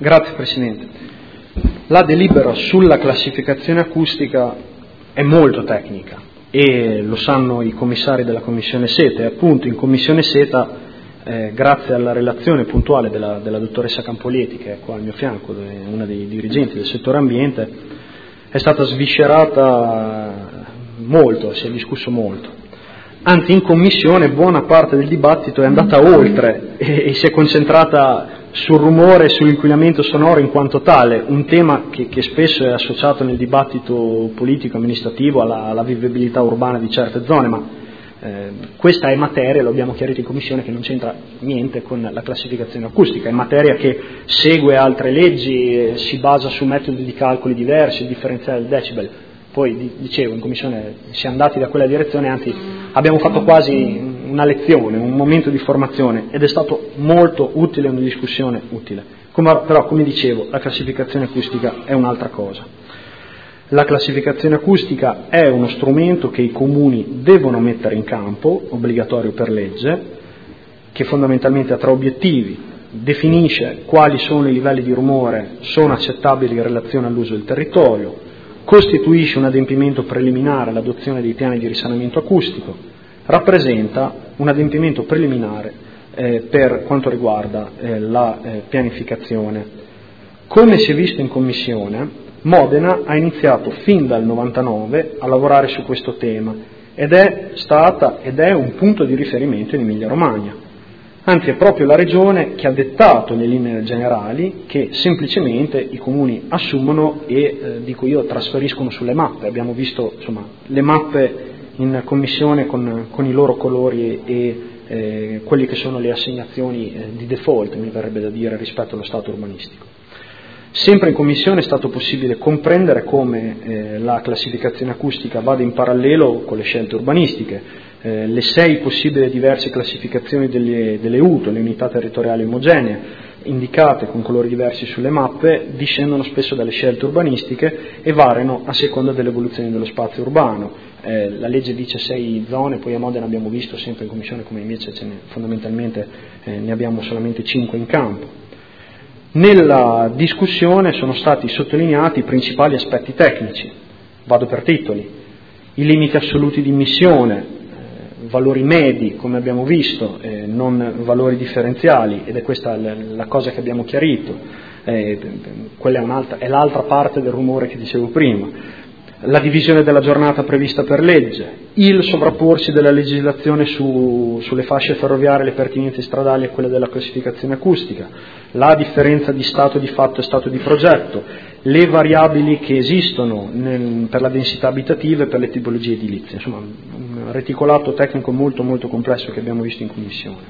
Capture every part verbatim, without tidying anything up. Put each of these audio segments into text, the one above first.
Grazie Presidente. La delibera sulla classificazione acustica è molto tecnica e lo sanno i commissari della Commissione SETA, e appunto in Commissione SETA, eh, grazie alla relazione puntuale della, della dottoressa Campolieti, che è qua al mio fianco, una dei dirigenti del settore ambiente, è stata sviscerata molto, si è discusso molto. Anzi, in Commissione buona parte del dibattito è andata oltre e, e si è concentrata sul rumore e sull'inquinamento sonoro in quanto tale, un tema che, che spesso è associato nel dibattito politico-amministrativo alla, alla vivibilità urbana di certe zone, ma eh, questa è materia, lo abbiamo chiarito in Commissione, che non c'entra niente con la classificazione acustica, è materia che segue altre leggi, eh, si basa su metodi di calcoli diversi, il differenziale del decibel. Poi, dicevo, in Commissione si è andati da quella direzione, anzi abbiamo fatto quasi una lezione, un momento di formazione, ed è stato molto utile, una discussione utile. Come, però, come dicevo, la classificazione acustica è un'altra cosa. La classificazione acustica è uno strumento che i comuni devono mettere in campo, obbligatorio per legge, che fondamentalmente ha tre obiettivi: definisce quali sono i livelli di rumore sono accettabili in relazione all'uso del territorio, costituisce un adempimento preliminare all'adozione dei piani di risanamento acustico, rappresenta un adempimento preliminare eh, per quanto riguarda eh, la eh, pianificazione. Come si è visto in Commissione, Modena ha iniziato fin dal novantanove a lavorare su questo tema ed è stata ed è un punto di riferimento in Emilia-Romagna. Anzi, è proprio la Regione che ha dettato le linee generali che semplicemente i comuni assumono e, eh, dico io, trasferiscono sulle mappe. Abbiamo visto insomma le mappe in Commissione con, con i loro colori e eh, quelli che sono le assegnazioni eh, di default, mi verrebbe da dire, rispetto allo stato urbanistico. Sempre in Commissione è stato possibile comprendere come eh, la classificazione acustica vada in parallelo con le scelte urbanistiche. Eh, le sei possibili diverse classificazioni delle, delle U T O, le unità territoriali omogenee, indicate con colori diversi sulle mappe, discendono spesso dalle scelte urbanistiche e variano a seconda dell'evoluzione dello spazio urbano. Eh, la legge dice sei zone, poi a Modena abbiamo visto sempre in Commissione come invece ce ne, fondamentalmente eh, ne abbiamo solamente cinque in campo. Nella discussione sono stati sottolineati i principali aspetti tecnici. Vado per titoli: i limiti assoluti di immissione, eh, valori medi come abbiamo visto, eh, non valori differenziali, ed è questa la, la cosa che abbiamo chiarito, eh, quella è, un'altra, è l'altra parte del rumore che dicevo prima. La divisione della giornata prevista per legge, il sovrapporsi della legislazione su, sulle fasce ferroviarie, le pertinenze stradali e quelle della classificazione acustica, la differenza di stato di fatto e stato di progetto, le variabili che esistono nel, per la densità abitativa e per le tipologie edilizie, insomma un reticolato tecnico molto molto complesso che abbiamo visto in Commissione.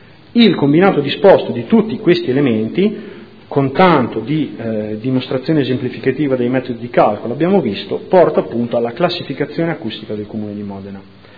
Il combinato disposto di tutti questi elementi, con tanto di eh, dimostrazione esemplificativa dei metodi di calcolo, abbiamo visto, porta appunto alla classificazione acustica del Comune di Modena.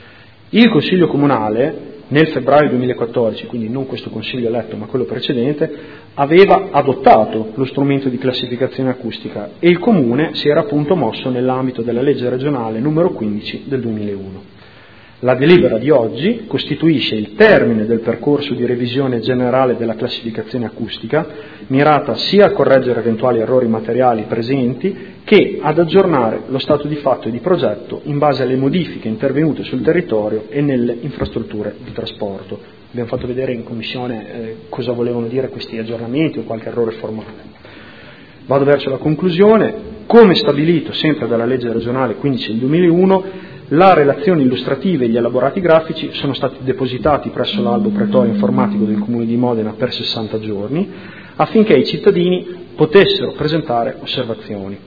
Il Consiglio Comunale, nel febbraio duemilaquattordici, quindi non questo Consiglio eletto ma quello precedente, aveva adottato lo strumento di classificazione acustica e il Comune si era appunto mosso nell'ambito della legge regionale numero quindici del duemilauno. La delibera di oggi costituisce il termine del percorso di revisione generale della classificazione acustica, mirata sia a correggere eventuali errori materiali presenti che ad aggiornare lo stato di fatto e di progetto in base alle modifiche intervenute sul territorio e nelle infrastrutture di trasporto. Abbiamo fatto vedere in Commissione eh, cosa volevano dire questi aggiornamenti o qualche errore formale. Vado verso la conclusione. Come stabilito sempre dalla legge regionale quindici del duemilauno, la relazione illustrativa e gli elaborati grafici sono stati depositati presso l'albo pretorio informatico del Comune di Modena per sessanta giorni affinché i cittadini potessero presentare osservazioni.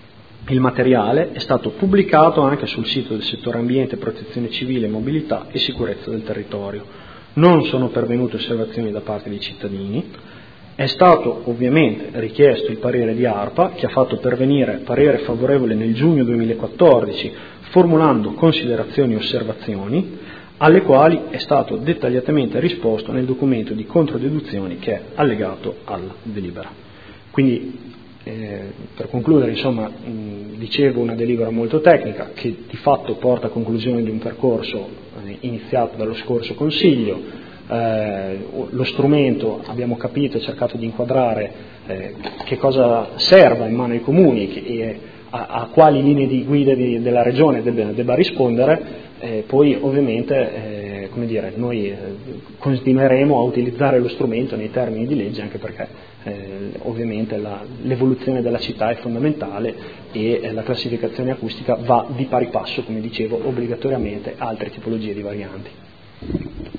Il materiale è stato pubblicato anche sul sito del settore ambiente, protezione civile, mobilità e sicurezza del territorio. Non sono pervenute osservazioni da parte dei cittadini. È stato ovviamente richiesto il parere di ARPA, che ha fatto pervenire parere favorevole nel giugno duemilaquattordici, formulando considerazioni e osservazioni, alle quali è stato dettagliatamente risposto nel documento di controdeduzioni che è allegato alla delibera. Quindi, eh, per concludere, insomma, mh, dicevo una delibera molto tecnica che di fatto porta a conclusione di un percorso eh, iniziato dallo scorso Consiglio, eh, lo strumento abbiamo capito e cercato di inquadrare eh, che cosa serva in mano ai comuni che, e a, a quali linee di guida di, della regione debba, debba rispondere, eh, poi ovviamente eh, come dire, noi eh, continueremo a utilizzare lo strumento nei termini di legge, anche perché eh, ovviamente la, l'evoluzione della città è fondamentale e eh, la classificazione acustica va di pari passo, come dicevo, obbligatoriamente a altre tipologie di varianti.